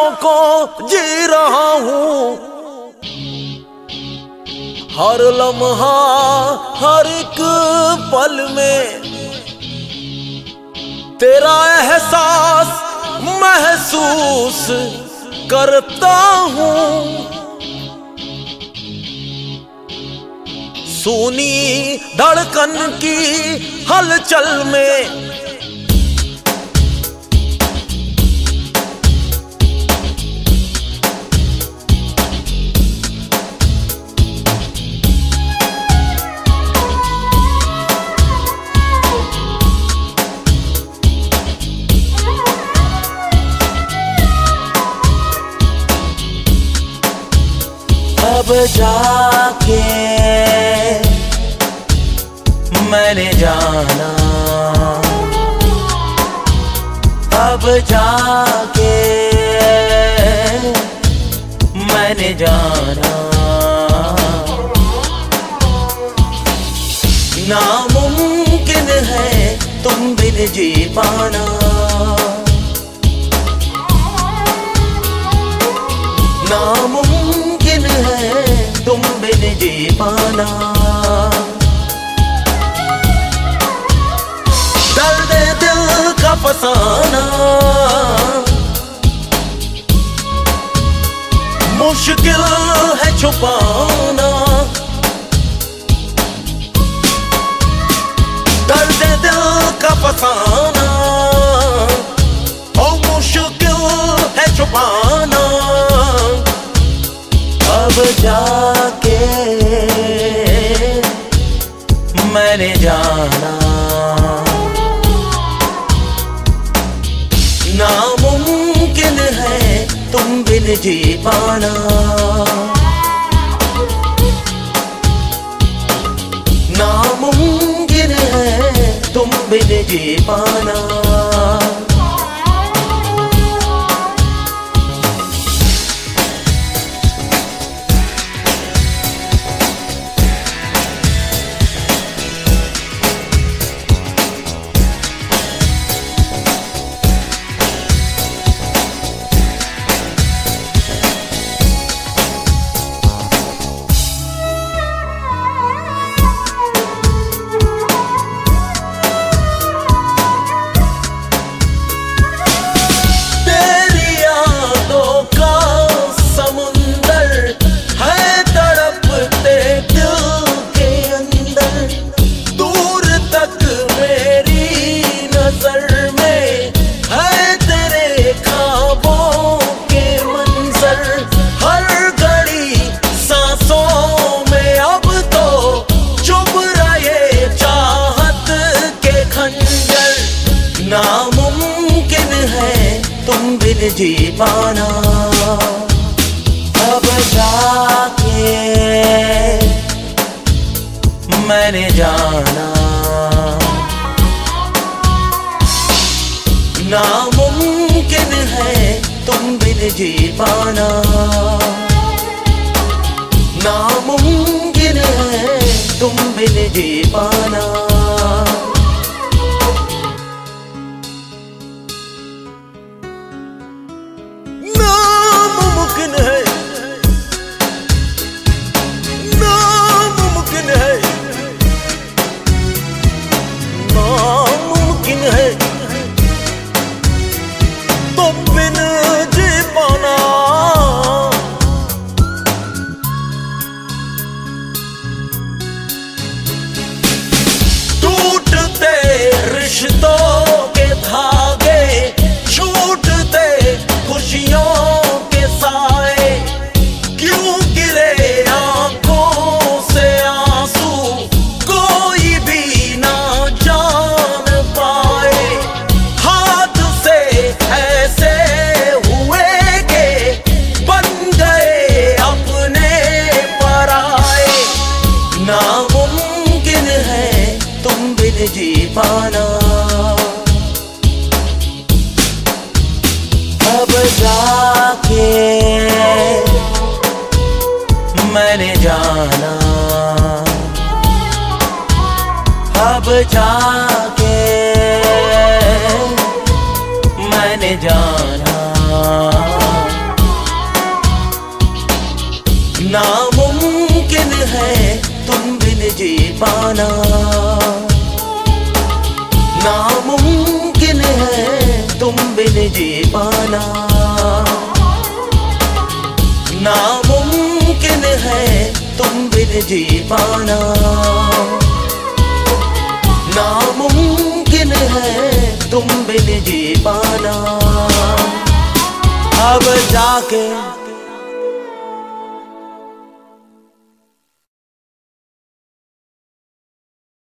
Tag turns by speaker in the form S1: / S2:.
S1: यादों को जी रहा हूँ, हर लम्हा हर एक पल में तेरा एहसास महसूस करता हूँ। सूनी धड़कन की हलचल में अब जाके मैंने जाना, अब जाके मैंने जाना, नामुमकिन है तुम बिन जी पाना, नामुमकिन है तुम बिन जी पाना। दर्द दिल का फसाना मुश्किल है छुपाना, दर्द दिल का फसाना ओ मुश्किल है छुपाना। अब जाके मैंने जाना, नामुमकिन है तुम बिन जी पाना, नामुमकिन है तुम बिन जी पाना। नामुमकिन है तुम बिन जी पाना, अब जाके मैंने जाना, नामुमकिन है तुम बिन जी पाना, नामुमकिन है तुम बिन जी पाना। नामुमकिन है, नामुमकिन है, नामुमकिन है तुम बिन जी पाना, टूटते रिश्तों के धागे, छूटते खुशियों के साए, क्यों गिरे आंखों से आंसू कोई भी ना जान पाए, हाथ से ऐसे हुए कि बन गए अपने पराए, नामुमकिन है तुम बिन जी पाना, अब जाके मैंने जाना, अब जाके मैंने जाना। नामुमकिन है तुम बिन जी पाना, नामुमकिन है तुम बिन जी पाना, नामुमकिन है तुम बिन जी पाना, नामुमकिन है तुम बिन जी पाना। अब जाके